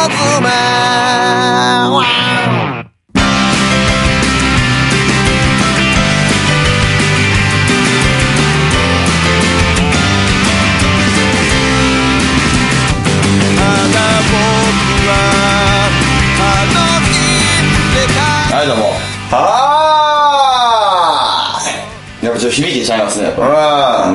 はい、どうも。やっぱちょっと響いてちゃいますね、やっぱ。はい、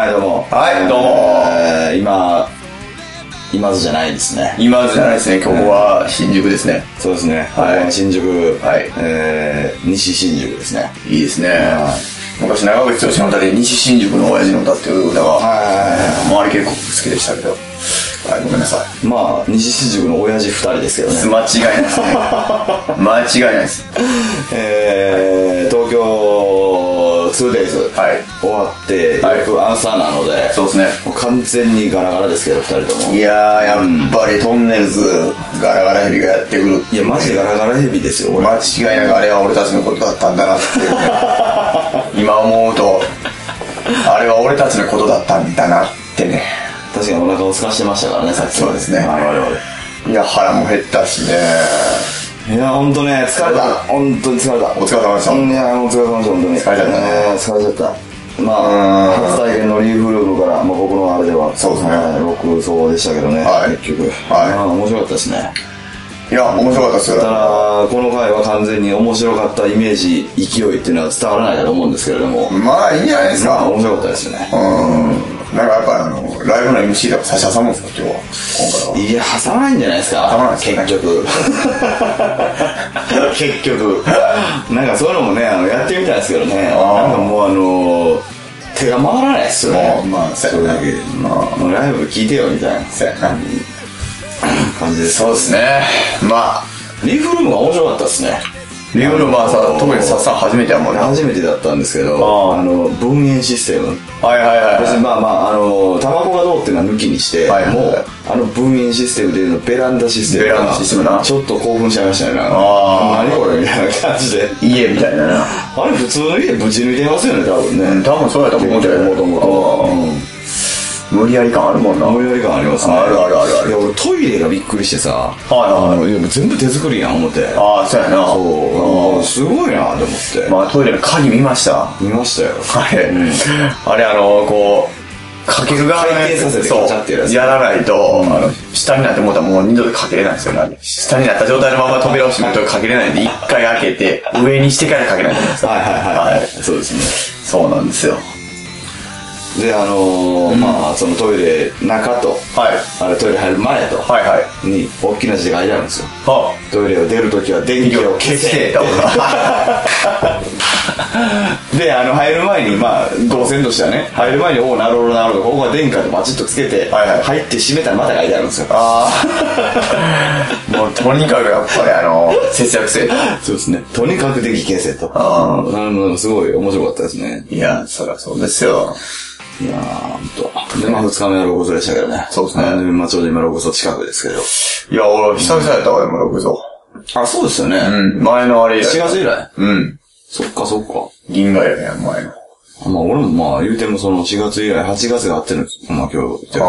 どうも。 はい、どうも。 今津じゃないですね。 今津じゃないですね。今日は新宿ですね。 そうですね。 はい。 新宿、 はい。 西新宿ですね。 いいですね。昔長渕剛の歌で西新宿の親父の歌っていう歌が、周り結構好きでしたけど。はい、ごめんなさい。 まあ、西新宿の親父2人ですけどね。 間違いないですね。間違いないです。 東京 2days、 はい、 終わって、よく朝なので、 そうですね。 もう完全にガラガラですけど、2人とも。 いやー、やっぱりトンネルズ、ガラガラヘビがやってくる。 いや、マジでガラガラヘビですよ、 間違いなくあれは俺たちのことだったんだなっていう、ね、今思うと、あれは俺たちのことだったんだなってね。 確かにお腹を空かしてましたからね、さっき。 そうですね。 我々。 いや、腹も減ったしね。 いや、ほんとね、疲れた。本当に疲れた。 お疲れ様でした。 いや、お疲れ様でした、本当に。 疲れちゃったね。 疲れちゃった。まあ、初体験のリーフルームから、まあ僕のあれでは、 そうですね。 僕、そうでしたけどね、結局。面白かったですね。 いや、面白かったですよ。 ただ、この回は完全に面白かったイメージ、勢いっていうのは伝わらないかと思うんですけれども。 まあ、いいんじゃないですか。 面白かったですよね。 なんかやっぱライブの MC とか差し挟むんですか、今日は。今回は。 いや、挟まないんじゃないですか。 挟まないですね。 結局。結局。なんかそういうのもね、やってみたいですけどね。なんかもう手が回らないですよね。 まあ、 それだけ。まあ、ライブ聞いてよ、みたいな。 そうやな。 感じです。 そうですね。まあ。 リーフルームが面白かったですね。 リーフルームはさ、特にさっさん初めてやもんね。 初めてだったんですけど、分煙システム。 はいはいはい。 別にまあまあ、タバコがどうっていうのは抜きにして、もう、分煙システムでいうのベランダシステム。 ベランダシステムな。 ちょっと興奮しちゃいましたね。何これみたいな感じで。 家みたいなな。 あれ普通の家ぶち抜いてますよね、多分ね。 多分そうやと思うけど、もともと。無理やり感あるもんな。 無理やり感ありますね。 ある。いや、俺トイレがびっくりしてさ。全部手作りやん、思って。 そうやな。 そう。すごいな、と思って。 まあトイレの鍵見ました。 見ましたよ。 あれこう、かける側回転させてカチャってやるやつ。 やらないと、下になって思ったらもう二度とかけれないんですよね。下になった状態のまま扉を閉めるとかけれないんで、一回開けて、上にしてからかけないといけないんですよ。 はい。そうですね。 そうなんですよ。 で、まあ、そのトイレ中と、あれトイレ入る前と、に、大きな字で書いてあるんですよ。トイレを出るときは電気を消せと。で、入る前に、まあ、動線としてはね、入る前に、なるほど、ここは電気でバチッとつけて、入って閉めたらまた書いてあるんですよ。 もう、とにかくやっぱり節約性。 そうですね。とにかく電気消せと。すごい面白かったですね。 いや、そりゃそうですよ。 いやー、ほんと。で、まあ、2日目はロゴソでしたけどね。 そうですね。 まあ、ちょうど今ロゴソ近くですけど。 いや、俺、久々やったわ、今ロゴソ。 あ、そうですよね。 前のあれ以来。4月以来。そっか。 銀河やね、前の。 まあ、俺もまあ、言うてもその4月以来、8月があってる、まあ今日、昨日やったから。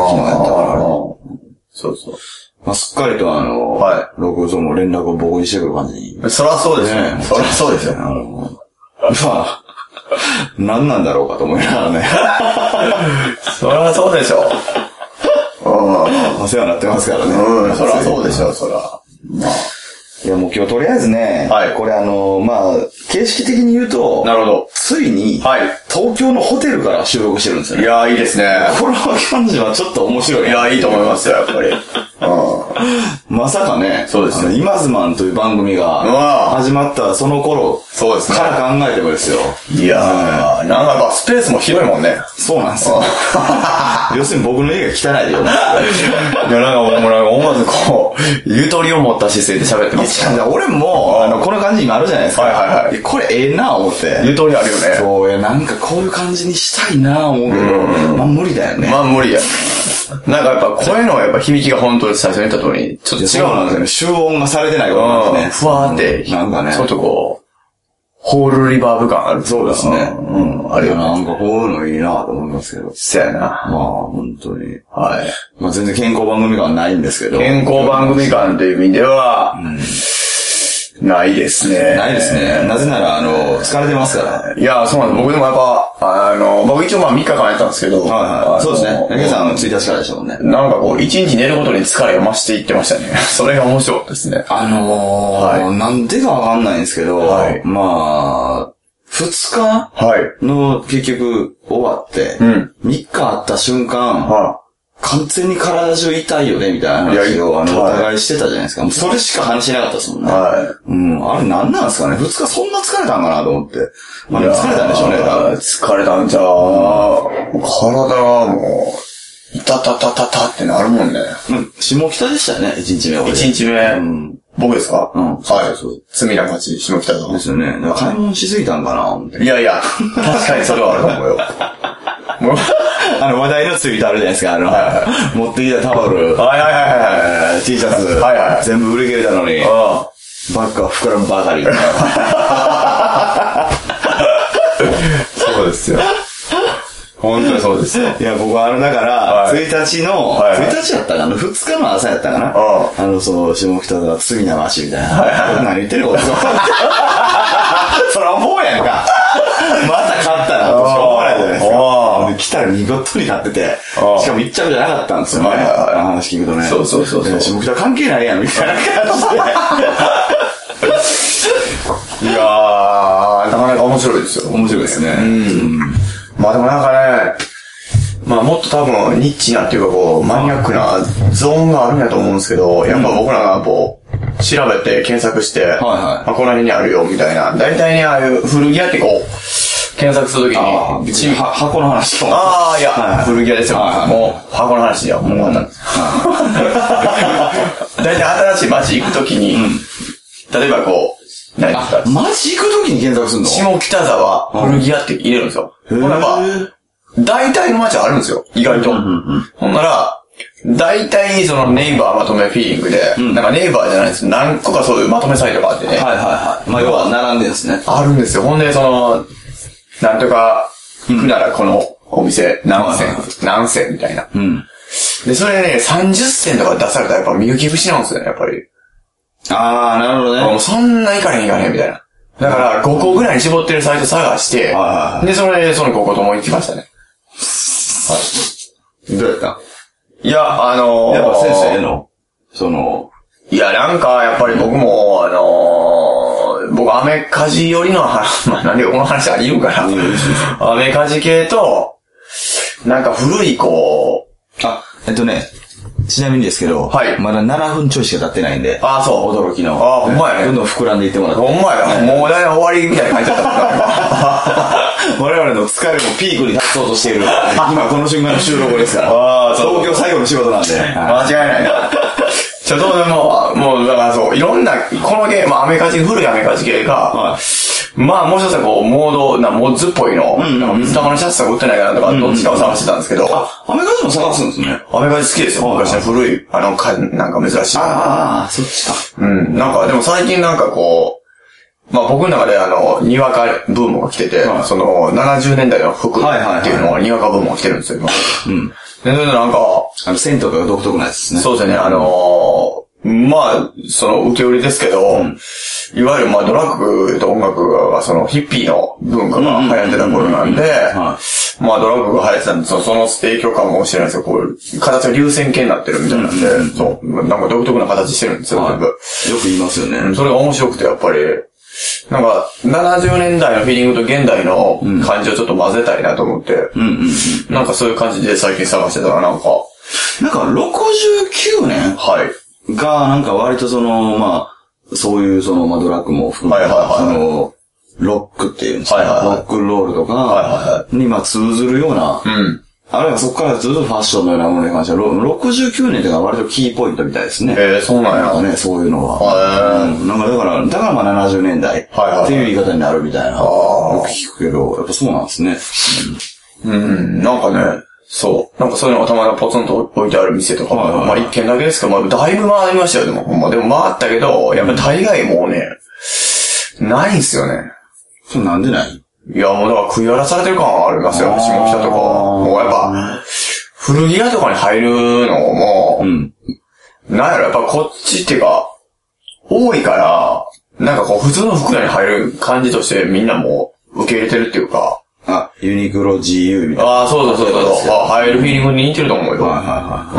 そう。 まあ、すっかりとロゴソの連絡を僕にしてくる感じに。 そりゃそうですね。そりゃそうですよ。 まあ、何なんだろうかと思いながらね。 そりゃそうでしょ。 お世話になってますからね。 そりゃそうでしょ、そりゃ。まあ。 いやもう今日とりあえずね、これまあ、形式的に言うと、 なるほど。 ついに、東京のホテルから収録してるんですよね。 いや、いいですね。 この感じはちょっと面白い。 いや、いいと思いますよ、やっぱり。 まさかね、 そうですね。 今ズマンという番組が始まったその頃から考えてもですよ。 いやー、なんかやっぱスペースも広いもんね。 そうなんですよ。要するに僕の家が汚いでよね。 いや、なんか思わずこう、ゆとりを持った姿勢で喋ってます。 俺も、この感じ今あるじゃないですか。これええな思って。 ゆとりあるよね。 そう、なんかこういう感じにしたいな思うけど、まあ無理だよね。 まあ無理や。なんかやっぱ声のやっぱ響きが本当に最初に言った通り、ちょっと違うんですよね。 集音がされてないことなんですね。 ふわーって、 なんかね。 ちょっとこう、 ホールリバーブ感ある。 そうですね。 うん。あれよ。 なんかこういうのいいなと思いますけど。 そうやな。まあ、本当に。 はい。 まあ全然健康番組感ないんですけど。 健康番組感という意味では、ないですね。 ないですね。なぜなら、疲れてますから。 いや、そうなんです。僕でもやっぱ、僕一応3日間やったんですけど。 はい。そうですね。竹さん1日からでしたもんね。 なんかこう、1日寝るごとに疲れを増していってましたね。それが面白かったですね。 なんでかわかんないんですけど、まあ、2日の結局終わって、3日あった瞬間、完全に体中痛いよね、みたいな話を、お互いしてたじゃないですか。それしか話しなかったですもんね。あれ何なんですかね ?2 日そんな疲れたんかなと思って。まあ、疲れたんでしょうね、 疲れたんじゃ体がもう、いたたたたたってなるもんね。 下北でしたよね、1日目は。 1日目。僕ですか？ はい。 罪な町、下北沢。 ですよね。買い物しすぎたんかな思って。 いやいや、確かにそれはあると思うよ。 話題のツイートあるじゃないですか、持ってきたタオル。T シャツ。全部売り切れたのに。バッグは膨らむばかり。そうですよ。本当にそうですよ。いや、僕はだから、1日の、1日やったかな ?2 日の朝やったかな下北沢罪な町みたいな。何言ってることそら思うやんか。また買ったなとしか思わないじゃないですか。来たら見事に買ってて、しかも1着じゃなかったんですよね。話聞くとね。そう。下北関係ないやん、みたいな感じで。いやー、なかなか面白いですよ。面白いですね。まあでもなんかね、まあもっと多分ニッチなっていうかこう、マニアックなゾーンがあるんやと思うんですけど、やっぱ僕らがこう、調べて検索して、まあこの辺にあるよみたいな。大体ね、ああいう古着屋ってこう、検索するときに、箱の話といや、古着屋ですよ。もう、箱の話ではもう終わったんです。大体新しい街行くときに、例えばこう、何ですか？街行くときに検索するの？下北沢古着屋って入れるんですよ。ほんなら大体の街あるんですよ。意外と。ほんなら、大体そのネイバーまとめフィーリングで、なんかネイバーじゃないです。何個かそういうまとめサイトがあってね。まあ要は並んでるんですね。あるんですよ。ほんでなんとか行くならこのお店何銭みたいな。で、それね、30銭とか出されたらやっぱ見行き節なんですよね、やっぱり。なるほどね。もうそんな行かへんみたいな。だから5個ぐらいに絞ってるサイト探して、で、その5個とも行きましたね。どうやった？いや、やっぱ先生の、いや、なんか、やっぱり僕も、僕、アメカジ寄りのまあ、なんでこの話あり言うかな。アメカジ系と、なんか古い、こう、ちなみにですけど、まだ7分ちょいしか経ってないんで、そう、驚きの。ほんまやね。どんどん膨らんでいってもらって。ほんまや。もうだい終わりみたいな感じだった。我々の疲れもピークに達そうとしている。今この瞬間の収録ですから。東京最後の仕事なんで。間違いないな。ちょっとでも、だからそう、いろんな、このゲーム、古いアメカジ系が、まあもう一つはこう、モッズっぽいの、なんか水玉のシャツとか売ってないかなとか、どっちかを探してたんですけど。アメカジも探すんですね。アメカジ好きですよ。昔の古い、なんか珍しい。そっちか。なんかでも最近なんかこう、まあ僕の中でにわかブームが来てて、その70年代の服っていうのがにわかブームが来てるんですよ、今。で、それでなんか、銭湯とか独特なやつですね。そうですね、まあ、受け売りですけど、いわゆるまあドラッグと音楽がヒッピーの文化が流行ってた頃なんで、まあドラッグが流行ってたんで、その影響かもしれないですけど、こう、形が流線形になってるみたいなんで、そう、なんか独特な形してるんですよ、全部。よく言いますよね。それが面白くて、やっぱり、なんか、70年代のフィーリングと現代の感じをちょっと混ぜたいなと思って、なんかそういう感じで最近探してたらなんか69年が、なんか割とまあ、そういうまあドラッグも含めて、ロックっていうんですか、ロックンロールとかにまあ通ずるような、あるいはそこからずっとファッションのようなものに関しては、69年というのが割とキーポイントみたいですね。そうなんや。ね、そういうのは。なんかだからまあ70年代っていう言い方になるみたいな。よく聞くけど、やっぱそうなんですね。なんかね、そう。なんかそういうのがたまにポツンと置いてある店とか、まあ一軒だけですけど、まあだいぶ回りましたよ、でも。でも回ったけど、やっぱ大概もうね、ないんすよね。 それなんでない？ いや、もうだから食い荒らされてる感はありますよ、下北とかは。もうやっぱ、古着屋とかに入るのも、なんやろ、やっぱこっちっていうか、多いから、なんかこう普通の服屋に入る感じとしてみんなもう受け入れてるっていうか。 あ、ユニクロ GU みたいな。 ああ、そうそう。入るフィーリングに似てると思うよ。だから、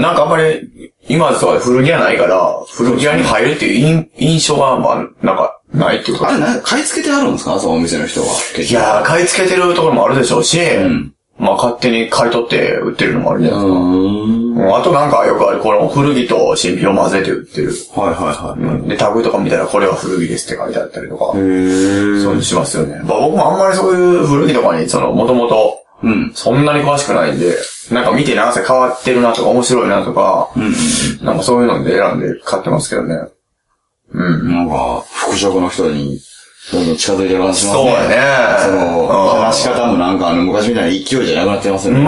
なんかあんまり、今とか古着屋ないから、古着屋に入るっていう印象が、まあ、なんか、ないっていうか。 あれ、買い付けてあるんですか？そのお店の人は。 いやー、買い付けてるところもあるでしょうし、まあ勝手に買い取って売ってるのもあるじゃないですか。あとなんかよくある、この古着と新品を混ぜて売ってる。で、タグとか見たらこれは古着ですって書いてあったりとか。そういうのしますよね。まあ僕もあんまりそういう古着とかに、もともと、そんなに詳しくないんで、なんか見てなんせ変わってるなとか面白いなとか、なんかそういうので選んで買ってますけどね。 なんか、服飾の人に、どんどん近づいてる感じしますね。 そうやね。 話し方もなんか昔みたいな勢いじゃなくなってますよね。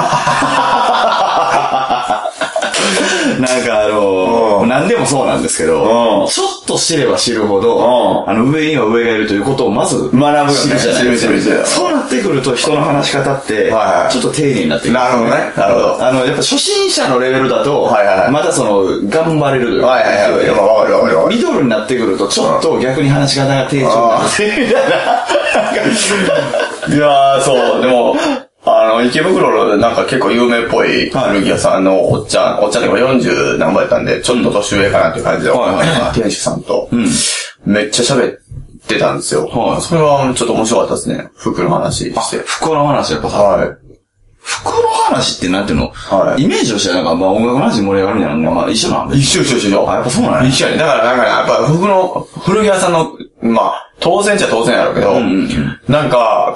なんか何でもそうなんですけど、ちょっと知れば知るほど、上には上がいるということをまず学ぶよね。 知るじゃないですか。そうなってくると人の話し方って、ちょっと丁寧になってくる。 なるほどね。なるほど。 やっぱ初心者のレベルだと、また頑張れるというか。ミドルになってくると、ちょっと逆に話し方が丁重になってみたいな。いやー、そう、でも、池袋のなんか結構有名っぽい古着屋さんのおっちゃんでも40何倍やったんで、ちょっと年上かなっていう感じで、店主さんと、めっちゃ喋ってたんですよ。それはちょっと面白かったですね。服の話して。 服の話やっぱ服の話ってなんていうの、イメージとしてはなんか、まあ音楽の話盛り上がるみたいなのまあ一緒なんで。 一緒。 やっぱそうなんや。 一緒やね。だからなんかやっぱ古着屋さんの、まあ、当然っちゃ当然やろうけど、なんか、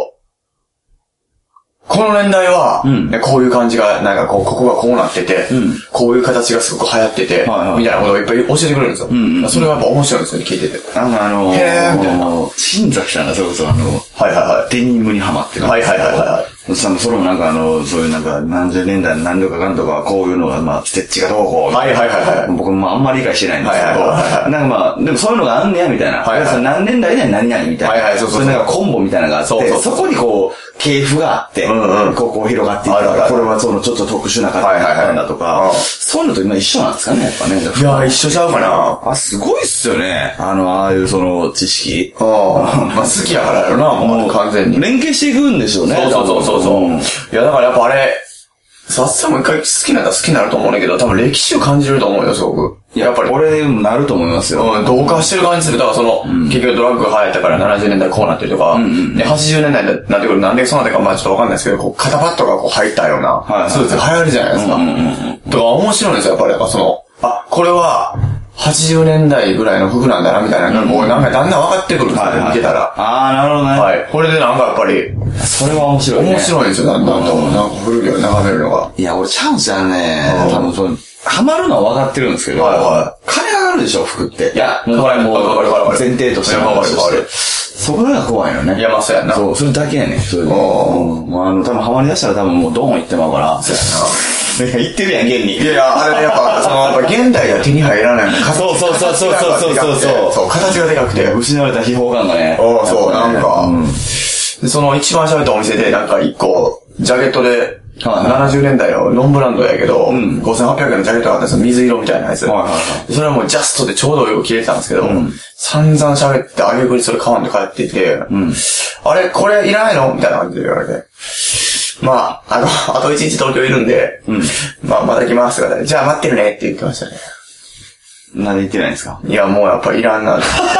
この年代は、こういう感じが、なんかここがこうなってて、こういう形がすごく流行ってて、みたいなことをいっぱい教えてくれるんですよ。それがやっぱ面白いんですよね、聞いてて。 へーみたいな。新崎さんがそれこそデニムにハマってる。それもなんかそういうなんか何十年代何度かかんとかこういうのがまあステッチがどうこう。僕もあんまり理解してないんですけど、なんかまあ、でもそういうのがあんねやみたいな。何年代で何々みたいな。そういうなんかコンボみたいなのがあって、そこに系譜があって、こう広がっていったら、これはちょっと特殊な形だったんだとか、そういうのと今一緒なんですかね、やっぱね。 いや、一緒ちゃうかな。 すごいっすよね。ああいう知識。 まあ好きやからやろな、もう完全に。 連携していくんでしょうね。 そう。いや、だからやっぱあれ、さっさも一回好きなら好きになると思うんだけど、多分歴史を感じると思うよ、すごく。 やっぱり。俺もなると思いますよ。 同化してる感じする。だから結局ドラッグが流行ったから70年代こうなってるとか、で、80年代になってくるなんでそうなってかまあちょっとわかんないですけど、肩パッドが入ったような、スーツが流行るじゃないですか。とか面白いんですよ、やっぱり。これは、80年代ぐらいの服なんだな、みたいなのが、もうなんかだんだん分かってくるんですよね、見てたら。 なるほどね。 はい。これでなんかやっぱり、 それは面白いね。 面白いんですよ、だんだんと。なんか古着を眺めるのが。 いや、俺チャンスやね。多分ハマるのは分かってるんですけど、金がかかるでしょ、服って。 いや、 もう前提としてそこが怖いのね。 いや、まあそうやな。 そう、それだけやねん。多分ハマり出したら多分もうドーン行ってまうから。 そうやな。 言ってるやん、現に。 いや、あれやっぱ現代では手に入らないの。 そう。 そう、形がでかくて。 失われた秘宝感がね。 そう、なんか。一番喋ったお店で、なんか一個、ジャケットで、70年代のノンブランドやけど、5800円のジャケットがあったんですよ。水色みたいなやつ。それはもうジャストでちょうどよく着れてたんですけど、散々喋って、あげくにそれ買わんで帰っていて、あれ、これいらないのみたいな感じで言われて。まあ、あと1日東京いるんで、まあ、また来ますとか、じゃあ待ってるねって言ってましたね。 なんで言ってないんですか？ いや、もうやっぱいらんな。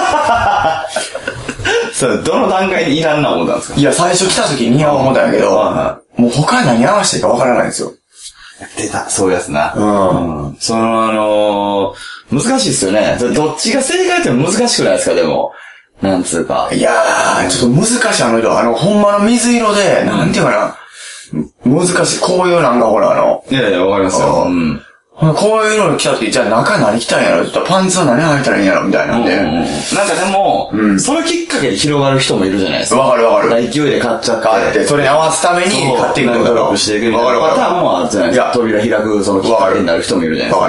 それ、どの段階でいらんな思ったんですか？ いや、最初来た時に似合う思ったんやけど、もう他何合わせていいかわからないんですよ。 出た、そういうやつな。難しいっすよね。どっちが正解って難しくないですか、でも。なんつうか。 いやー、ちょっと難しいほんまの水色で、なんていうかな。難しい。こういうなんかほらいや、わかりますよ。 こういうの着た時、じゃあ中何着たんやろ？パンツは何履いたらいいんやろみたいなんで。 なんかでも、それきっかけで広がる人もいるじゃないですか。 わかる。 勢いで買っちゃって。 それに合わすために買っていく努力していくみたいなパターンもあるじゃないですか。扉開く、きっかけになる人もいるじゃないですか。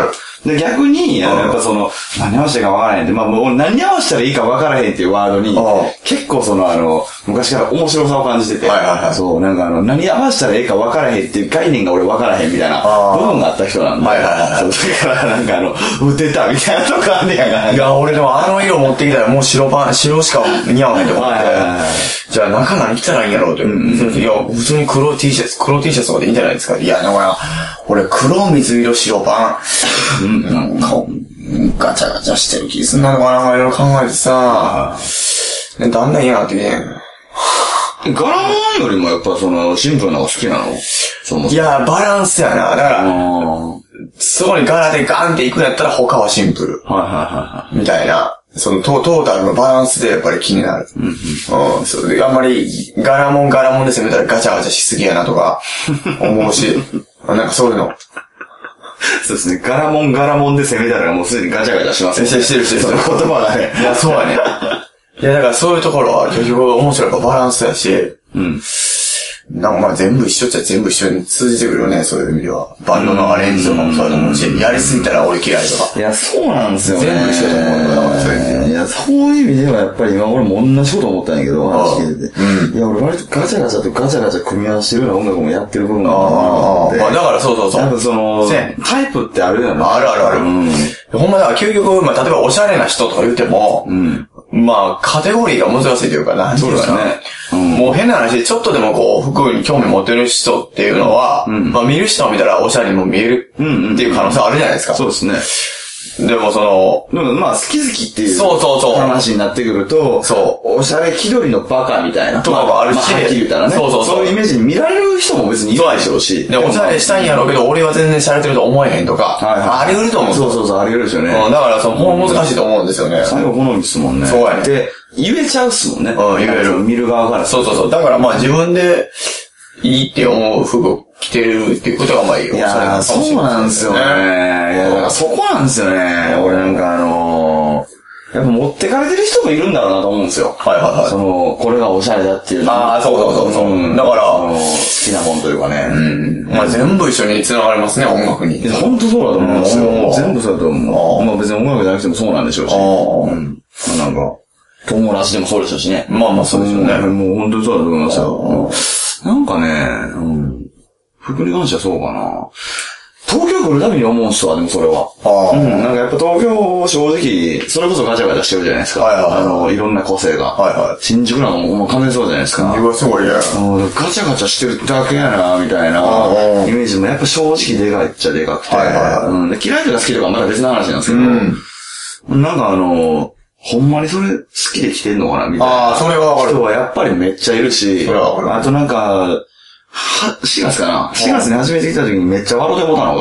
で、逆に、やっぱ何合わせてか分からへんって、まあもう何合わせたらいいか分からへんっていうワードに、結構昔から面白さを感じてて、そう、なんか何合わせたらいいか分からへんっていう概念が俺分からへんみたいな部分があった人なんで、そうだからなんか打てたみたいなとこあんねやから。 いや、俺でも色持ってきたらもう白しか似合わないと思って、じゃあ中何着たらいいんやろうと。いや、普通に黒 T シャツとかでいいんじゃないですか。いや、だから俺黒水色白パン。なんか、ガチャガチャしてる気すんなのかな、いろいろ考えてさ、だんだん嫌になってきてん。 柄物よりもやっぱシンプルなのが好きなの？ いや、バランスやな。だから、そこに柄でガンっていくんやったら他はシンプル。みたいな。トータルのバランスでやっぱり気になる。そうで、あんまり柄もんで攻めたらガチャガチャしすぎやなとか思うし、なんかそういうの。 そうですね。柄もんで攻めたらもうすでにガチャガチャしますね。 してる。 その言葉がね。 いや、そうやね。いや、だからそういうところは結局面白いからバランスやし、なんかまあ全部一緒っちゃ全部一緒に通じてくるよね、そういう意味では。バンドのアレンジとかもそうだと思うし、やりすぎたら俺嫌いとか。 いや、そうなんですよね。 全部一緒だと思うよ、だからそういう意味では。 いや、そういう意味ではやっぱり今俺も同じこと思ったんやけど、話聞いてて。いや、俺割とガチャガチャ組み合わせてるような音楽もやってる部分がある。 だからそう。 やっぱタイプってあるやん。 ある。ほんまだから究極、例えばおしゃれな人とか言っても、まあ、カテゴリーが難しいというかな。 そうですね。 もう変な話で、ちょっとでもこう、服に興味持てる人っていうのは、まあ見る人を見たらおしゃれにも見えるっていう可能性あるじゃないですか。 そうですね。 でもでもまあ好きっていう話になってくると、 おしゃれ気取りのバカみたいな。 とかもあるし、 はっきり言ったらね。そういうイメージに見られる人も別にいるでしょうし。 で、おしゃれしたいんやろうけど、俺は全然しゃれてると思えへんとか、あり得ると思う。 そう、あり得るですよね。 だからもう難しいと思うんですよね。 最後好みですもんね。 そうやね。 で、言えちゃうっすもんね。 言える。 見る側から。 そう。だからまあ自分でいいって思う服を着てるっていうことがまあいいよ。 いや、そうなんですよね。いや、だからそこなんですよね。俺なんかやっぱ持ってかれてる人もいるんだろうなと思うんですよ。これがおしゃれだっていう。 そう。だから、 好きなもんというかね。 まあ全部一緒に繋がりますね、音楽に。 本当そうだと思うんですよ。全部そうだと思う。まあ別に音楽じゃなくてもそうなんでしょうし。なんか、友達でもそうでしょうしね。 まあそうですよね。 もう本当にそうだと思いますよ。なんかね、服に関してはそうかな。東京来るたびに思うんすわ、でもそれは。なんかやっぱ東京、正直、それこそガチャガチャしてるじゃないですか。いろんな個性が。新宿なんかもう完全そうじゃないですか。 新宿はすごいね。 ガチャガチャしてるだけやな、みたいなイメージもやっぱ正直でかいっちゃでかくて。嫌いとか好きとかはまだ別の話なんですけど、なんかほんまにそれ好きで来てんのかなみたいな。 それはわかる。 人はやっぱりめっちゃいるし、あとなんか、4月かな ?4 月に初めて来た時にめっちゃ笑ってもたの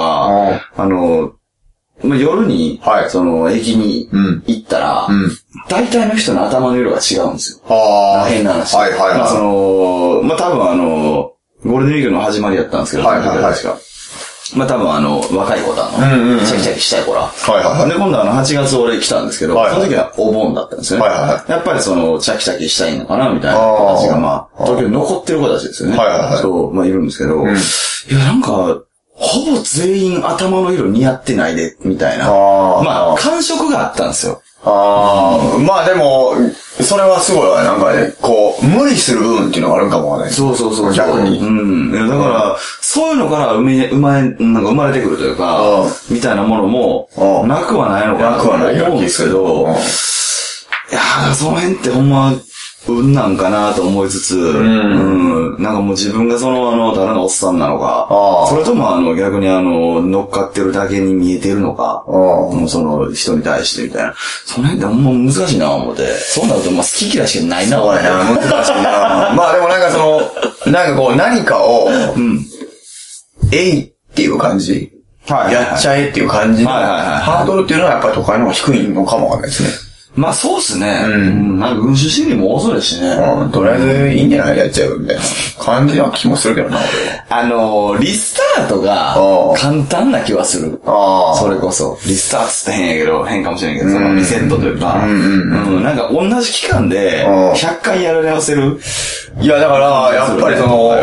が、夜に、駅に行ったら、大体の人の頭の色が違うんですよ。変な話。多分ゴールデンウィークの始まりだったんですけど、確か。多分若い子だチャキチャキしたい子ら。で、今度8月俺来たんですけど、その時はお盆だったんですよね。やっぱりチャキチャキしたいのかなみたいな子たちが東京に残ってる子たちですよね。そう、いるんですけど、いや、なんか、ほぼ全員頭の色似合ってないで、みたいな。感触があったんですよ。 まあでも、それはすごいわ、なんかね、こう、無理する部分っていうのがあるんかもね。 そう。 逆に。 だから、そういうのから生まれてくるというか、みたいなものも、なくはないのかなと思うんですけど、いやー、その辺ってほんま、運なんかなと思いつつ、なんかもう自分がただのおっさんなのか、それとも逆に乗っかってるだけに見えてるのか、人に対してみたいな。その辺ってほんま難しいな思って。そうなると好き嫌いしかないな、 そうやな、難しいな。まあでもなんかこう何かを、えいっていう感じ。やっちゃえっていう感じのハードルっていうのはやっぱり都会の方が低いのかもわかんないですね。 そうっすね。なんか群衆心理も多そうですしね。 とりあえずいいんじゃないやっちゃうみたいな感じな気もするけどな、 俺。リスタートが簡単な気はする。それこそ。リスタートって変やけど、変かもしれんけど、リセットというか。なんか同じ期間で100回やらせる。 いや、だから、やっぱり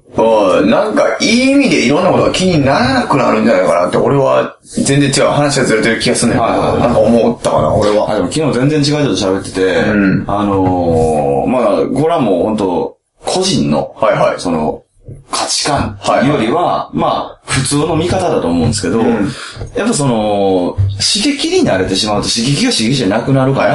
なんか、いい意味でいろんなことが気にならなくなるんじゃないかなって、俺は、全然違う話がずれてる気がするんだけど、なんか思ったかな、俺は。 でも昨日全然違う人と喋ってて、まあ、これはもう本当個人の、その、価値観よりは、まあ、普通の見方だと思うんですけど、やっぱその、刺激に慣れてしまうと刺激が刺激じゃなくなるから、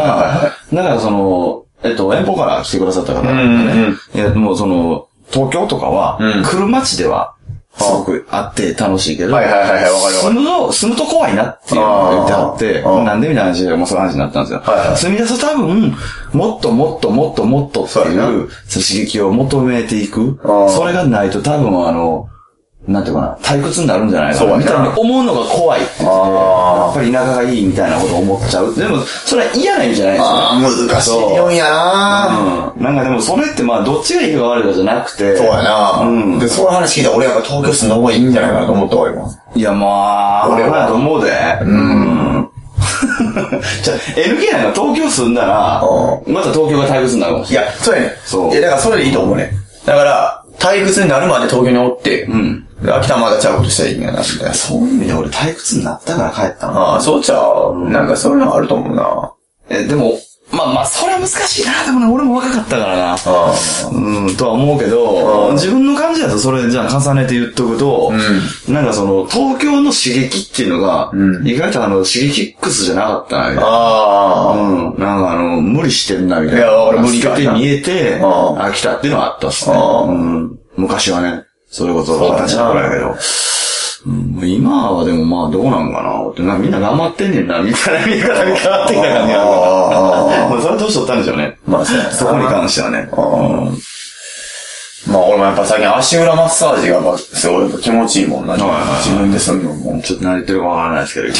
だからその、遠方から来てくださった方ね、いや、もうその、東京とかは、来る街では、すごくあって楽しいけど、住むと怖いなっていうのが言ってあって、なんでみたいな話でもそういう話になったんですよ。住み出すと多分、もっともっともっともっとっていう刺激を求めていく。それがないと多分なんていうかな、退屈になるんじゃないかな、みたいに思うのが怖いって言って、やっぱり田舎がいいみたいなことを思っちゃう。でも、それは嫌な意味じゃないですよね。 難しいよんやななんかでもそれってまあ、どっちがいいか悪いかじゃなくて。 そうやなで、そういう話聞いたら俺やっぱ東京住んだ方がいいんじゃないかなと思ったわ、今。 いや、まあ、俺はと思うで。じゃあ、NK なんか東京住んだら、また東京が退屈になるかもしれない。 いや、そうやね。そう。いや、だからそれでいいと思うね。だから、退屈になるまで東京におって、秋田まだちゃうことしたらいいんやな、みたいな。 そういう意味で俺退屈になったから帰ったの。 ああ、そうちゃう。なんかそういうのあると思うな。 でも、まあ、それは難しいな。でもな、俺も若かったからな。とは思うけど、自分の感じだとそれじゃあ重ねて言っとくと、なんかその、東京の刺激っていうのが、意外と刺激ックスじゃなかったな、みたいな。なんか無理してんな、みたいな。いや、俺無理して見えて、飽きたっていうのはあったっすね。昔はね、それこそ20歳ぐらいだけど。今はでもまあどうなんかなってみんな頑張ってんねんなみたいな見方が変わってきた感じがあるからそれは年取ったんでしょうね。まあそこに関してはね。 まあ俺もやっぱ最近足裏マッサージがすごい気持ちいいもんな。自分でするのも。 ちょっと慣れてるかわからないですけど。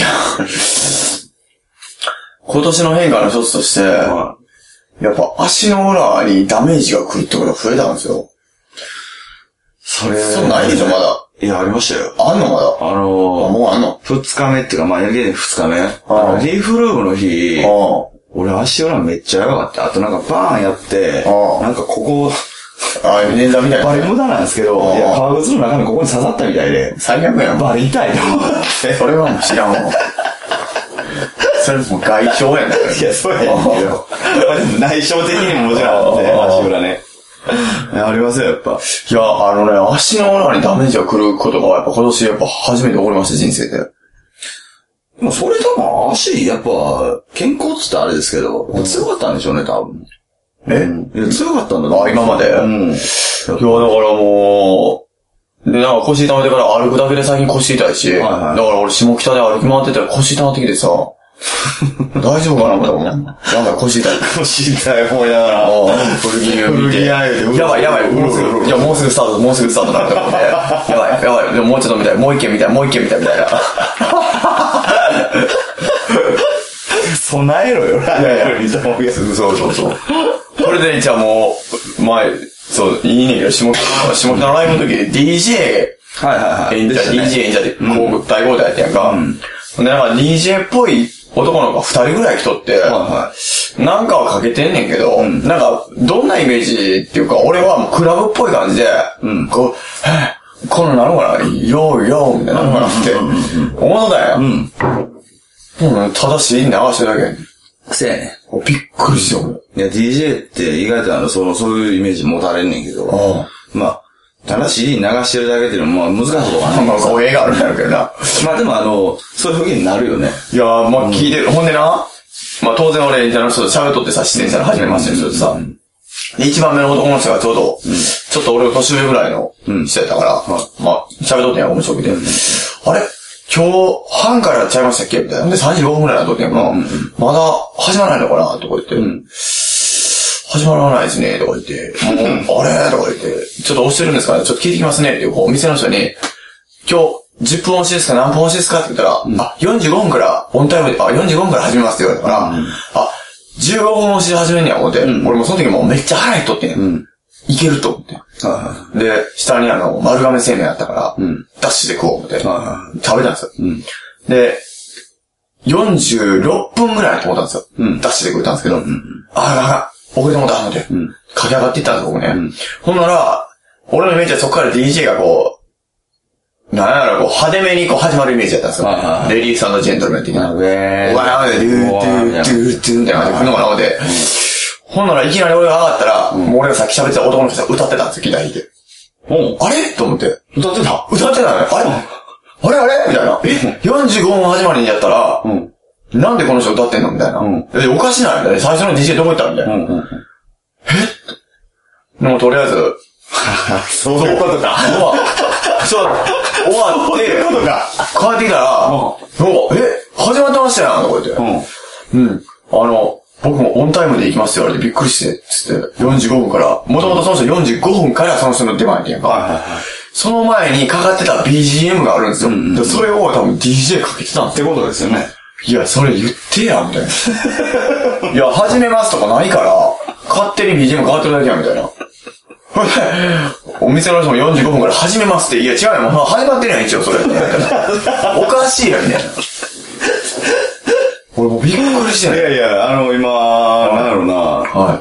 今年の変化の一つとして、やっぱ足の裏にダメージが来るってことが増えたんですよ。そうないでしょ、まだ。 いや、ありましたよ。 あんのまだ。もうあんの ?2 日目っていうか、まあ、2日目。リーフルームの日、俺足裏めっちゃやばかった。あとなんかバーンやって、なんかここ、 捻挫みたいな。 バリ無駄なんですけど、いや、革靴の中にここに刺さったみたいで。 最悪やん。 バリ痛いと思って。 それはもう知らんわ。それもう外傷やんだから。 いや、そうやねんけど。内傷的にももちろんあって、足裏ね。ありますよ、やっぱ。いや、足の裏にダメージが来ることが、やっぱ今年やっぱ初めて起こりました、人生で。 まあ、それとも足、やっぱ、健康って言ったらあれですけど、強かったんでしょうね、多分。いや、強かったんだな。今まで。いや、だからもう、で、なんか腰痛めてから歩くだけで最近腰痛いし、だから俺下北で歩き回ってたら腰痛まってきてさ、大丈夫かなと思う。なんか腰痛い。 腰痛い思いながら。 古着を見て。やばい。もうすぐスタートだって思って。やばい。でももうちょっと見たい。もう一軒見たいみたいな。 備えろよ。 そう。これで、じゃあもう、前、そう、いいねんけど、下北のライブの時、DJ、演者で、大交代やってやんか。で、なんか DJ っぽい男の子が2人ぐらい来とって、なんかはかけてんねんけど、なんか、どんなイメージっていうか、俺はもうクラブっぽい感じで、こんなのかなヨーみたいなのかなって思ったんや。ただし、流してるだけやねん。 せやね。 びっくりしたよ。 いや、DJ って意外とそういうイメージ持たれんねんけど、まあ、ただ CD 流してるだけっていうのは、まあ難しいとこある。 まあ、語弊があるんだろうけどな。 まあでもそういう風になるよね。 いやー、まあ聞いてる。ほんでな、まあ当然俺、人と喋っとってさ、出演者の初めましてにするとさ、で、一番目の男の人がちょうど、ちょっと俺の年上ぐらいの人やったから、まあ、喋っとってんや、面白くて。あれ今日、半からやっちゃいましたっけみたいな。で、35分ぐらいなっとってんやから、まだ始まらないのかなとか言って、始まらないですね、とか言って、あれとか言って、ちょっと押してるんですかねちょっと聞いてきますね、っていう、こう、店の人に、今日、10分押しですか何分押しですかって言ったら、45分から、オンタイムで、45分から始めますって言われたから、15分押しで始めんねや、思って、俺もその時もうめっちゃ腹減っとってん。いけると思って。で、下に丸亀製麺あったから、ダッシュで食おう思って、食べたんですよ。で、46分ぐらいと思ったんですよ。ダッシュで食ったんですけど、遅れてもうた思って、駆け上がっていったんですよ、僕ね。ほんなら、 俺のイメージはそこから DJ がこう、なんやろ、こう派手めにこう始まるイメージだったんですよ。レディース&ジェントルメン的な。わーで、ドゥードゥードゥードゥーみたいな感じで来るのかな思って。ほんならいきなり俺が上がったら、もう俺がさっき喋ってた男の人が歌ってたんですよ、ギター弾いて。あれと思って。 歌ってたね。 あれみたいな。45分始まりにやったら、なんでこの人歌ってんのみたいな。おかしないみたいな。最初の DJ どこ行ったみたいな。でもとりあえず、 そういうことか。 そう、終わって、帰ってきたら、始まってましたやんとか言って。僕もオンタイムで行きますよ、言われてびっくりして、つって、45分から、もともとその人45分からその人の出番やってんか。その前にかかってた BGM があるんですよ。それを多分 DJ かけてたんですよ。 ってことですよね。 いや、それ言ってや、みたいな。いや、始めますとかないから、勝手に BGM 変わってるだけや、みたいな。お店の人も45分から始めますって、いや、違うよ、もう始まってるやん、一応それ。おかしいやん、みたいな。俺もうびっくりしてね。 いやいや、今、なんだろうな。はい。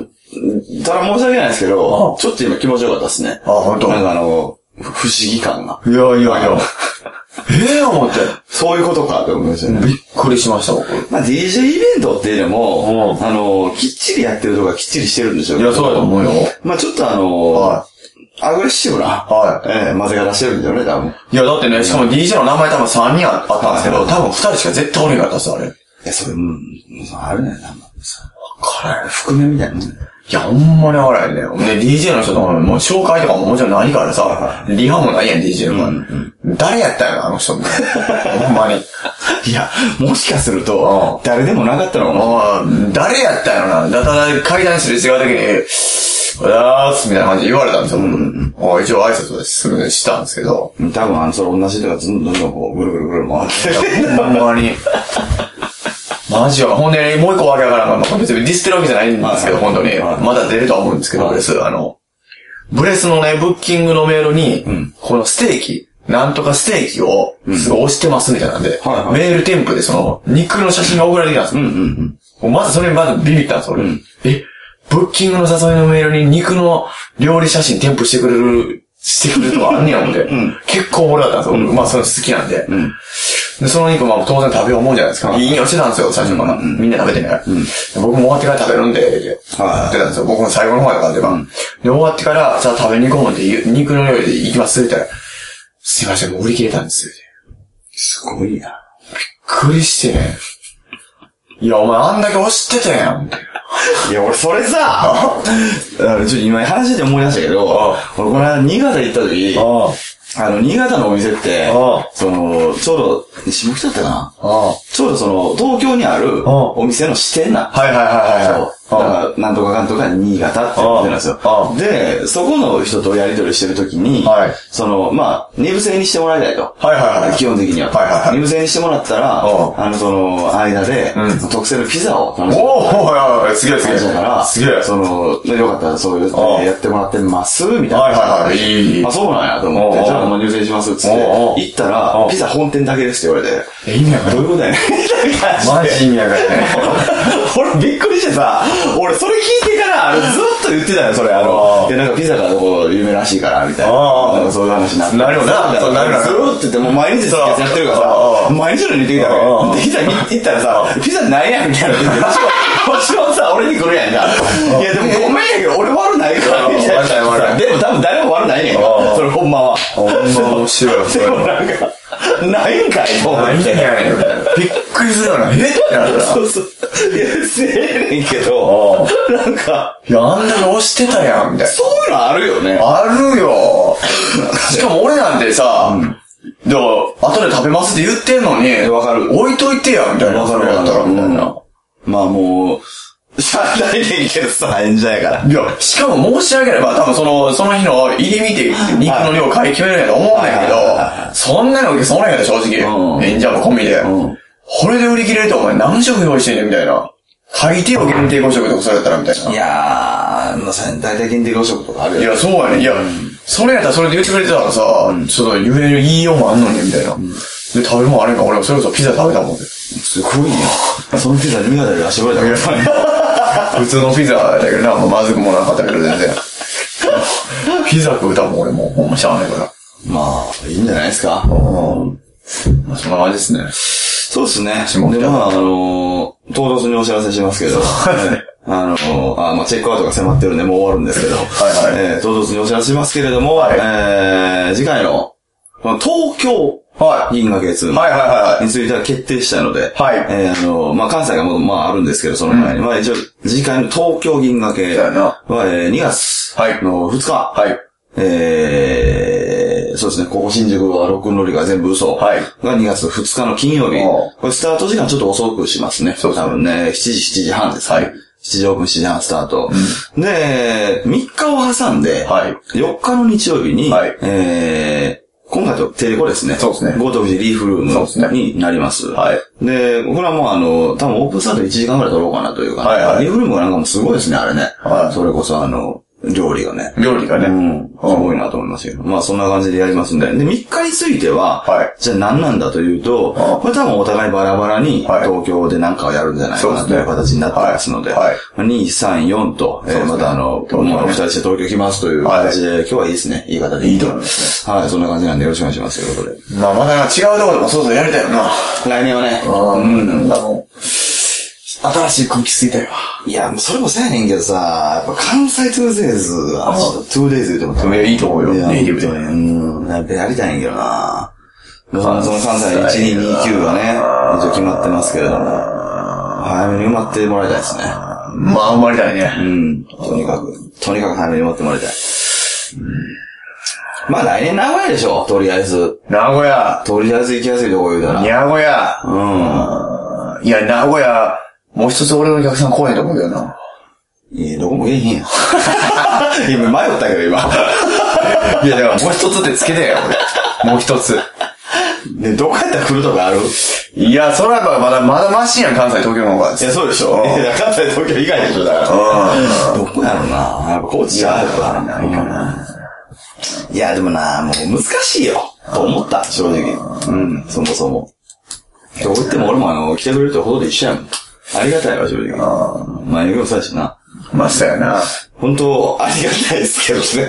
ただ申し訳ないですけど、ちょっと今気持ちよかったですね。 本当。 なんか不思議感が。 いや。思って。 そういうことかって思いましたね。 びっくりしました、僕。 まあ DJ イベントっていうのも、きっちりやってるとかきっちりしてるんでしょうけど。 いや、そうだと思うよ。 まあちょっとアグレッシブな、混ぜ方してるんだよね、多分。 いや、だってね、しかも DJ の名前多分3人あったんですけど、多分2人しか絶対おれなかったっす、あれ。 いや、それ、あるね、なんかさ。 わからん。 覆面みたいな。いや、ほんまにわからんね。で、DJ の人とかも紹介とかももちろんないからさ、リハもないやん、DJ の。誰やったんや、あの人。ほんまに。 いや、もしかすると、誰でもなかったのかも。誰やったんやろな。ただ、階段すれ違うだけに、おはようございます、みたいな感じで言われたんですよ、僕。一応挨拶でしたんですけど。 多分、それ同じ人がどんどんこう、ぐるぐるぐる回って。 ほんまに。マジは、ほんで、もう一個わけわからんから、別にディスってるわけじゃないんですけど、本当に。まだ出るとは思うんですけど、ブレス。ブレスのね、ブッキングのメールに、このステーキ、なんとかステーキを、すごい押してますみたいなんで、メール添付で肉の写真が送られてきたんですよ。まずそれにまずビビったんですよ、俺。ブッキングの誘いのメールに肉の料理写真添付してくれるとかあんねや思って。結構俺だったんですよ。まあ、それ好きなんで。で、その肉も当然食べよう思うじゃないですか。いい匂いしてたんですよ、最初から。みんな食べてね。僕も終わってから食べるんで、って言ってたんですよ。僕も最後の方やからでば。で、終わってから、じゃあ食べに行こうって肉の料理で行きますって言ったら、すいません、もう売り切れたんですよ。 すごいな。 びっくりしてね。いや、お前あんだけ押してたやん。 いや、俺それさ、ちょっと今話してて思い出したけど、俺この間新潟行った時、新潟のお店って、ちょうど、下北だったかなちょうど東京にあるお店の支店なんですよ。だから、なんとかかんとか新潟って言ってるんですよ。で、そこの人とやり取りしてるときに、まあ、二部制にしてもらいたいと。基本的には。二部制にしてもらったら、間で、特製のピザを楽しむ。 すげえすげえ。 だから、 すげえ。 よかったらそういうやってもらってますみたいな。あ、そうなんやと思って、じゃあ入籍しますっつって、行ったら、ピザ本店だけですって言われて。 意味わかんない。 どういうことやねん。 マジ意味わかんない。 俺びっくりしてさ、俺それ聞いてからずっと言ってたよ、それ。なんかピザが有名らしいから、みたいな。なんかそういう話になって。 なるよな。 そうなるよな。ずーっと言って、もう毎日やってるからさ、毎日のように言ってきたわけ。で、ピザ行ったらさ、ピザないやん、みたいな。もちろんさ、俺に来るやんか。いや、でもごめんやけど、俺悪ないから、みたいな。でも多分誰も悪ないねんか。それほんまは。 ほんま面白い。 でもなんか、ないんかい、もう。 ないんかい。びっくりするよな。ってなるから。 そうそう。いや、せえねんけど、なんか。 いや、あんだけ押してたやん、みたいな。 そういうのあるよね。 あるよ。しかも俺なんてさ、でも、後で食べますって言ってんのに、 わかる。 置いといてや、みたいな。 わかるわかる。みたいな。まあもう、しゃあないねんけどさ、演者やから。 いや、しかも申し訳ない。まあ多分その日の入り見て肉の量買い決めるんやと思うんだけど、そんなにお客さんおらへんやった正直。演者も込みで。これで売り切れるとお前何食用意してんねんみたいな。最低を限定5食とかそれやったらみたいな。 いやー、大体限定5食とかあるよ。 いや、そうやね。いや、それやったらそれで言ってくれてたらさ、ちょっと言える言いようもあんのに、みたいな。で、食べるもんあれんか、俺もそれこそピザ食べたもんで。 すごいや。そのピザ新潟で出してくれたから。 普通のピザだけどな、まずくもなかったけど全然。 ピザ食うたもん俺もうほんましゃあないから。 まあ、いいんじゃないですか。 まあ、そんな感じですね。 そうですね。で、まあ、唐突にお知らせしますけど。まあ、チェックアウトが迫ってるんで、もう終わるんですけど。はいはい。唐突にお知らせしますけれども、次回の、東京、銀河系ツーマンについては決定したので、まあ、関西がまああるんですけど、その前に、まあ一応、次回の東京銀河系は、2月の2日、そうですね、ここ新宿はロックンローリが全部嘘が2月2日の金曜日。これスタート時間ちょっと遅くしますね。多分ね、7時半ですね。7時オープン7時半スタート。で、3日を挟んで、4日の日曜日に、今回とテレコですね。そうですね。ゴートフジリーフルームになります。で、これはもう多分オープンスタート1時間ぐらい撮ろうかなというか、リーフルームがなんかもうすごいですね、あれね。それこそ料理がね。すごいなと思いますよ。まあそんな感じでやりますんで。で、3日については、じゃあ何なんだというと、これ多分お互いバラバラに東京で何かをやるんじゃないかなという形になってますので、2、3、4と、また2人して東京来ますという形で、今日はいいですね。言い方でいいと思いますね。はい、そんな感じなんでよろしくお願いしますということで。 まあまだ違うところでもそろそろやりたいよな。 来年はね。 新しい空気吸いたいわ。 いや、それもそうやねんけどさ、やっぱ関西 2days は、2days 言うてもいいと思うよ。 ネイティブで。やっぱやりたいんやけどな。その関西1229がね、一応決まってますけれども、早めに埋まってもらいたいですね。 まあ埋まりたいね。 とにかく早めに埋まってもらいたい。まあ来年名古屋でしょ、とりあえず。 名古屋。 とりあえず行きやすいとこ言うたら。 名古屋。いや、名古屋、もう一つ俺のお客さん来ないと思うけどな。 いや、どこも言えへんやん。今迷ったけど、今。 いや、だからもう一つってつけてよ、俺。もう一つ。 ね、どこやったら来るとかある？ いや、それはやっぱまだマシやん、関西、東京の方が。 いや、そうでしょ。いや、関西、東京以外でしょ、だから。どこやろな。やっぱこっちゃうかないかな。いや、でもな、もう難しいよ。と思った、正直。そもそも。どこ行っても俺も来てくれるってほどで一緒やもん。ありがたいわ、正直。まあ、営業さやしな。 まあ、そうやな。 本当、ありがたいですけどね。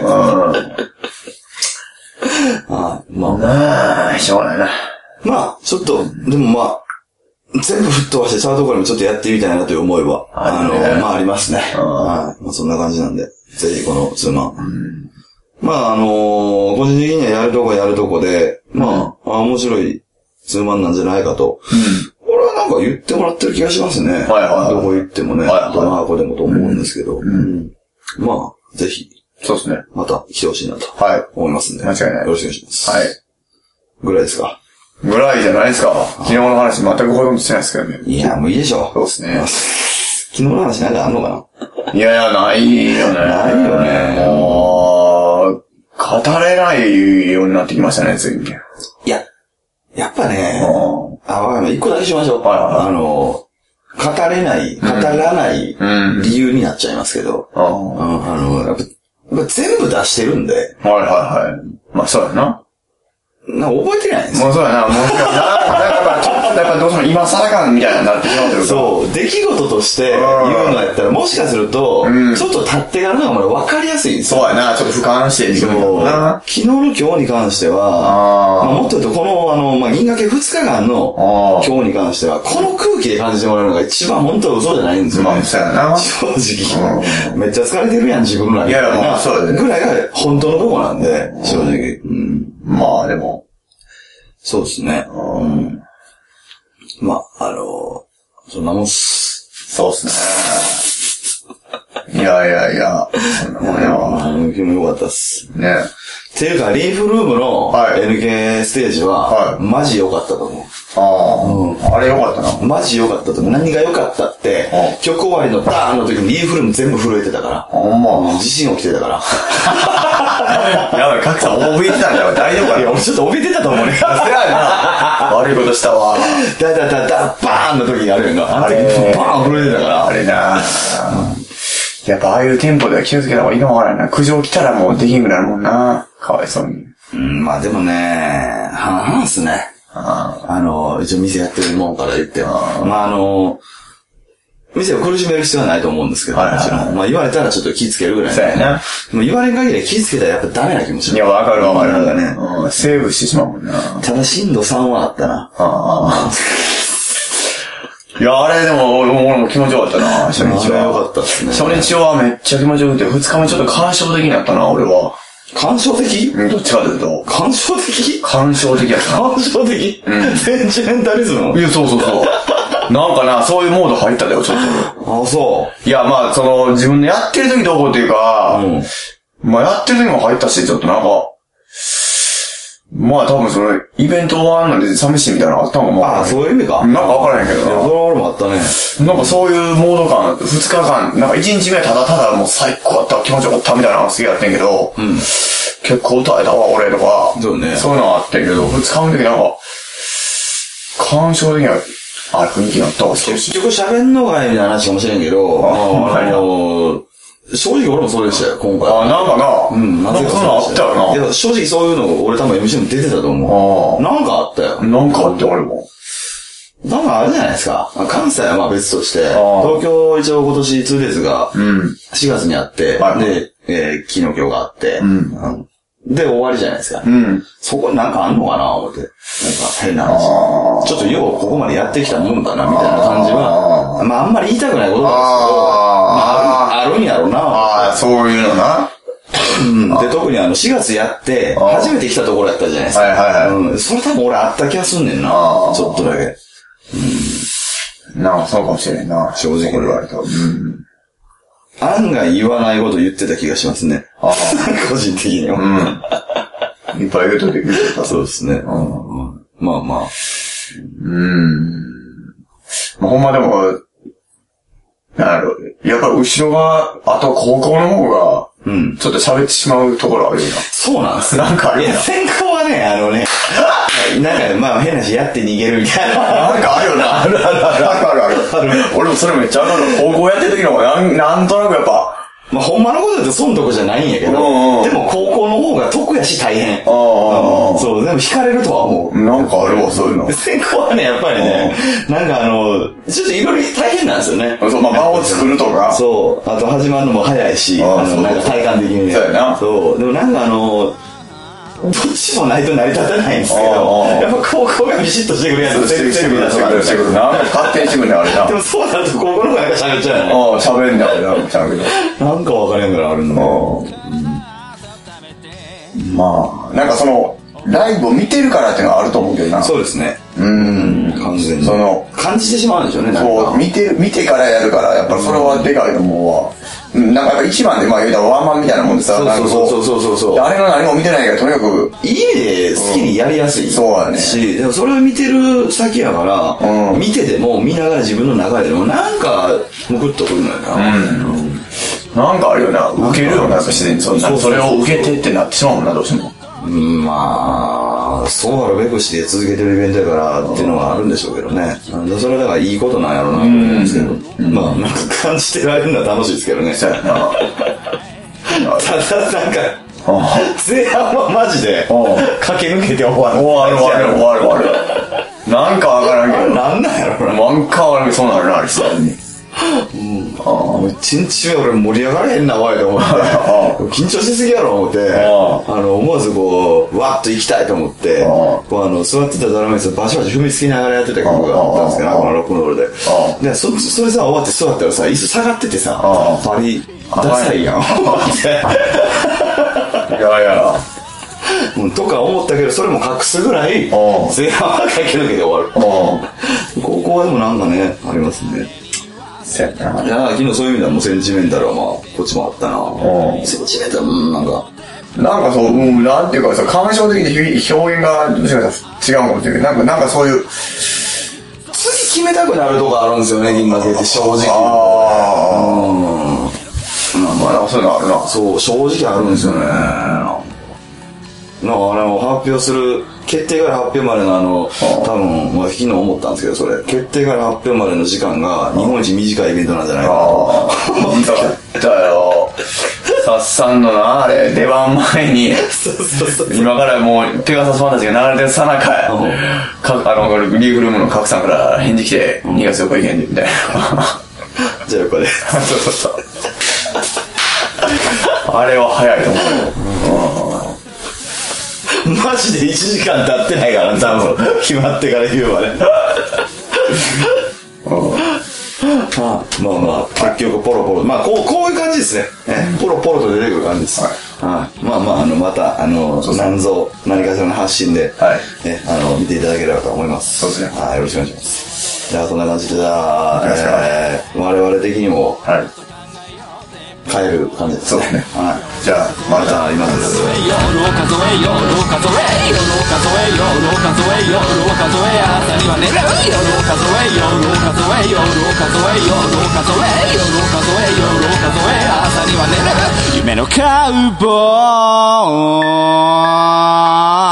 まあ、しょうがないな。 まあ、ちょっと、でもまあ、全部吹っ飛ばしてチャートからもちょっとやってみたいなという思いは、まあありますね。まあそんな感じなんで、ぜひこのツーマン。まあ個人的にはやるとこで、まあ、面白いツーマンなんじゃないかと。これはなんか言ってもらってる気がしますね。どこ行ってもね。どの箱でもと思うんですけど。まあ、ぜひ。 そうですね。 また来てほしいなと。思いますんで。 間違いない。 よろしくお願いします。はい。ぐらいですか。 ぐらいじゃないですか。昨日の話全くほとんどしてないですけどね。 いや、もういいでしょ。 そうですね。 昨日の話なんかあんのかないや、ないよね。 ないよね。 もう、語れないようになってきましたね、ついに。 いや、やっぱね、一個だけしましょう。語れない、語らない理由になっちゃいますけど、やっぱ全部出してるんで。まあ、そうやな。覚えてないんですよ。 もうそうやな、もう、やっぱどうしても今更感みたいになってしまってるから。 そう、出来事として言うのやったら、もしかすると、ちょっと経ってからの方が分かりやすいんですよ。 そうやな、ちょっと俯瞰して自分で。昨日の今日に関しては、もっと言うと、この、銀河系2日間の今日に関しては、この空気で感じてもらうのが一番本当は嘘じゃないんですよ。 そうやな。 正直。めっちゃ疲れてるやん、自分らに。 いや、まあそうだね。 ぐらいが本当のとこなんで、正直。 まあでも。 そうですね。まあ、そんなもんっす。 そうっすね。いや、そんなもんや。 昨日も良かったっす。 ね。 っていうか、リーフルームの NK ステージは、マジ良かったと思う。 あれ良かったな。 マジ良かったと思う。何が良かったって、曲終わりのダーンの時にリーフルーム全部震えてたから。地震起きてたから。 やばい、カクさん怯えてたんだよ。大丈夫かな。 いや、俺ちょっと怯えてたと思うね。 それはな。悪いことしたわ。 バーンの時にあるやんか。あれ、バーン震えてたから。 あれな。やっぱああいうテンポでは気をつけた方がいいかもわからないな。苦情来たらもうできんくなるもんな。かわいそうに。 まあでもね、半々っすね。一応店やってるもんから言って。まあ店を苦しめる必要はないと思うんですけど、 はいはいはい、 もちろん。まあ言われたらちょっと気ぃつけるぐらい。 そうやな。 もう言われん限りは気ぃつけたらやっぱダメな気持ち。 いや、わかるわかる。 なんかね。 セーブしてしまうもんな。 ただ震度3はあったな。 いや、あれでも、俺も気持ちよかったな、初日は。 よかったですね。 初日はめっちゃ気持ちよくて、二日目ちょっと感傷的になったな、俺は。 感傷的？ どっちかというと。 感傷的？ 感傷的やったな。 感傷的？センチメンタリズム？ いや、そうそうそう。なんかな、そういうモード入ったんだよ、ちょっと。あ、そう。 いや、まあ、自分でやってる時どうこうっていうか、まあ、やってる時も入ったし、ちょっとなんか、まあ多分イベント終わんので寂しいみたいなのあったのかも。 ああ、そういう意味か。 なんかわからへんけどな。 いや、それは俺もあったね。 なんかそういうモード感、二日間、なんか一日目はただただもう最高だった、気持ちよかったみたいなのが好きやってんけど、結構歌えたわ、俺とか。 そうね。 そういうのがあってんけど、二日目の時なんか、感傷的には、雰囲気になったわ、 結局喋んのがいみたいな話かもしれんけど、正直俺もそうでしたよ、今回。 なんかな。なんかそういうのあったよな。 いや、正直そういうの俺多分 MC も出てたと思う。なんかあったよ。 なんかあって、俺も。 なんかあるじゃないですか。関西はまあ別として、東京一応今年 2days が4月にあって、で、昨日今日があって、で終わりじゃないですか。そこになんかあんのかな思って。なんか変な話。ちょっとようここまでやってきたもんだな、みたいな感じは。まああんまり言いたくないことなんですけど、あるんやろうな。 そういうのな。 で、特に4月やって、初めて来たところやったじゃないですか。それ多分俺あった気がすんねんな。ちょっとだけ。 なんかそうかもしれんな。 正直言われた。案外言わないこと言ってた気がしますね。個人的には。 いっぱい言うとできる。 そうですね。まあまあ。 ほんまでも、やっぱ後ろが、あと高校の方が、ちょっと喋ってしまうところあるよな。 そうなんですなんかあるよな。 先行はね、なんかまあ変な話やって逃げるみたいな。 なんかあるよな。ある。俺もそれめっちゃある。高校やってる時の方がなんとなくやっぱ、 まあほんまのこと言うと損得じゃないんやけど、でも高校の方が得やし大変。そう、でも惹かれるとは思う。 なんかあるわ、そういうの。 先行はね、やっぱりね、なんかちょっといろいろ大変なんですよね。 そう、まあ場を作るとか。 そう、あと始まるのも早いし、なんか体感的にね。 そうやな。 そう、でもなんかどっちもないと成り立たないんですけど、やっぱ高校がビシッとしてくるやつ全部してくるな。勝手にしてくるね、あれな。 でもそうなると高校の方がなんか喋っちゃうよね。 喋んだよな、ちゃうけど。 なんかわかりやんからあるんだよ。 まあ、なんかライブを見てるからっていうのはあると思うけどな。 そうですね。完全に。感じてしまうんでしょうね、 そう、見てからやるから、やっぱそれはでかいと思うわ。なんか一番でまあ言うたらワンマンみたいなもんでさ、 そう。 あれの何も見てないから、とにかく。 いい意味で好きにやりやすい。 そうだね。 し、でもそれを見てる先やから、見てても見ながら自分の中でもなんか、むくっとくるのよな。 なんかあるよな、受けるよな、自然に。それを受けてってなってしまうもんな、どうしても。 まあ、そうあるべくして続けてるイベントやからっていうのはあるんでしょうけどね。それはだからいいことなんやろうなと思うんですけど。まあ、なんか感じてられるのは楽しいですけどね。 そうやな。ただ、 なんか、前半はマジで、駆け抜けて終わる。 終わる。なんかわからんけど。 なんなんやろな。 なんかわからんけど、そうなるな、あれさ。 一日目俺盛り上がれへんな、おいと思って。緊張しすぎやろ、思って。思わずわっと行きたいと思って、座ってたドラム椅子バシバシ踏みつきながらやってた曲があったんですけど、ロックンロールで。で、それさ、終わって座ったらさ、椅子下がっててさ、バリ、ダサいやん。いや。とか思ったけど、それも隠すぐらい、前半は駆け抜けて終わる。高校はでもなんかね、ありますね。いや、昨日そういう意味ではもうセンチメンタルはまあ、こっちもあったな。センチメンタル、 なんかそう、なんていうかさ、感傷的に表現がどうしてか違うかもしれないけど、なんかそういう、 次決めたくなるとこあるんですよね、銀河系って正直。 まあ、そういうのあるな。 そう、正直あるんですよね。発表する、決定から発表までの多分、昨日思ったんですけど、それ、決定から発表までの時間が日本一短いイベントなんじゃないかなと。 だよ。さっさんのな、あれ、出番前に、今からもう、ペガサスファンタジーが流れてるさなか、リーフルームの賀来さんから返事来て、2月4日行けんで、みたいな。 じゃあ横で。 そうそう。あれは早いと思うよ。 マジで1時間経ってないから、多分。決まってから言うわね。まあまあ、結局ポロポロ。まあ、こういう感じですね。ポロポロと出てくる感じです。まあまあ、また、何かしらの発信で、見ていただければと思います。 そうですね。 よろしくお願いします。じゃあ、そんな感じで、じゃあ、我々的にも、帰る感じですね。 そうですね。じゃあ、また今です。 夢のカウボーイ